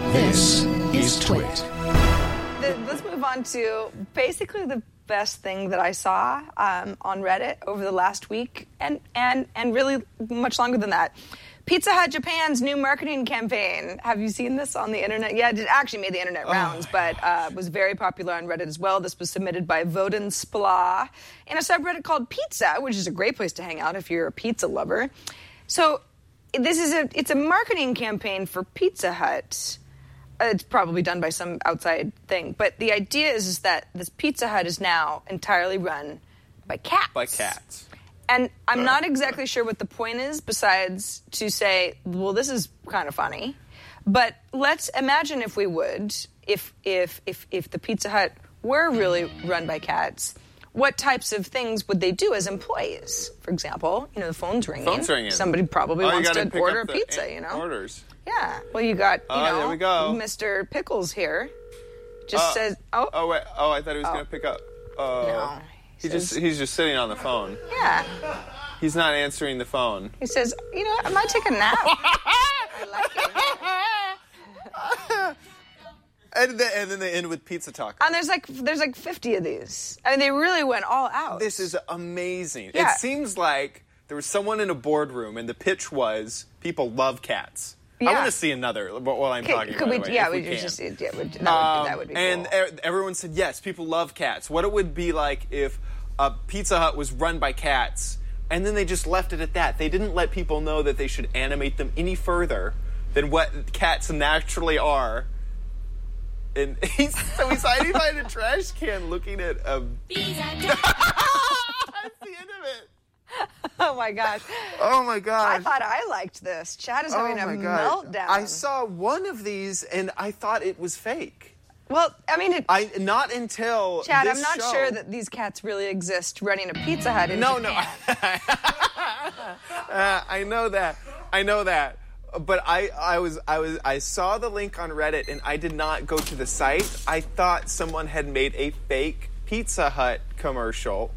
This is Twit. Let's move on to basically the best thing that I saw on Reddit over the last week, and really much longer than that. Pizza Hut Japan's new marketing campaign. Have you seen this on the internet? Yeah, it actually made the internet rounds, but was very popular on Reddit as well. This was submitted by Voden Spla in a subreddit called Pizza, which is a great place to hang out if you're a pizza lover. So it's a marketing campaign for Pizza Hut. It's probably done by some outside thing. But the idea is that this Pizza Hut is now entirely run by cats. By cats. And I'm not exactly sure what the point is, besides to say, well, this is kind of funny. But let's imagine if we would, if the Pizza Hut were really run by cats, what types of things would they do as employees? For example, the phone's ringing. Phone's ringing. Somebody probably wants to order a pizza, Orders. Yeah. Well, you got, there we go. Mr. Pickles here. Just says, Oh, wait. Oh, I thought he was going to pick up. No. He's just sitting on the phone. Yeah. He's not answering the phone. He says, I might take a nap. I like it. And then they end with pizza talk. And there's like 50 of these. I mean, they really went all out. This is amazing. Yeah. It seems like there was someone in a boardroom, and the pitch was people love cats. Yeah. I want to see another while I'm talking. Could we? By the way, Yeah, if we can. just. That would be and cool. everyone said yes. People love cats. What it would be like if a Pizza Hut was run by cats, and then they just left it at that. They didn't let people know that they should animate them any further than what cats naturally are. And he's hiding behind a trash can, looking at a. That's the end of it. Oh my gosh. Oh my gosh. I thought I liked this. Chad is having a meltdown. I saw one of these and I thought it was fake. Well, I mean, not until Chad, this I'm not show. sure that these cats really exist running a Pizza Hut in Japan. I know that. But I saw the link on Reddit and I did not go to the site. I thought someone had made a fake Pizza Hut commercial.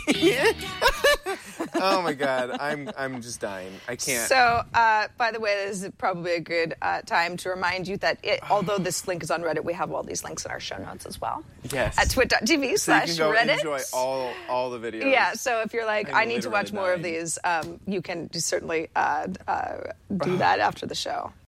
Oh my God, I'm just dying. I can't. So, by the way, this is probably a good time to remind you that although this link is on Reddit, we have all these links in our show notes as well. Yes. At twit.tv/Reddit. So you can go enjoy all the videos. Yeah, so if you're like, I need to watch more of dying. these, you can certainly do that after the show.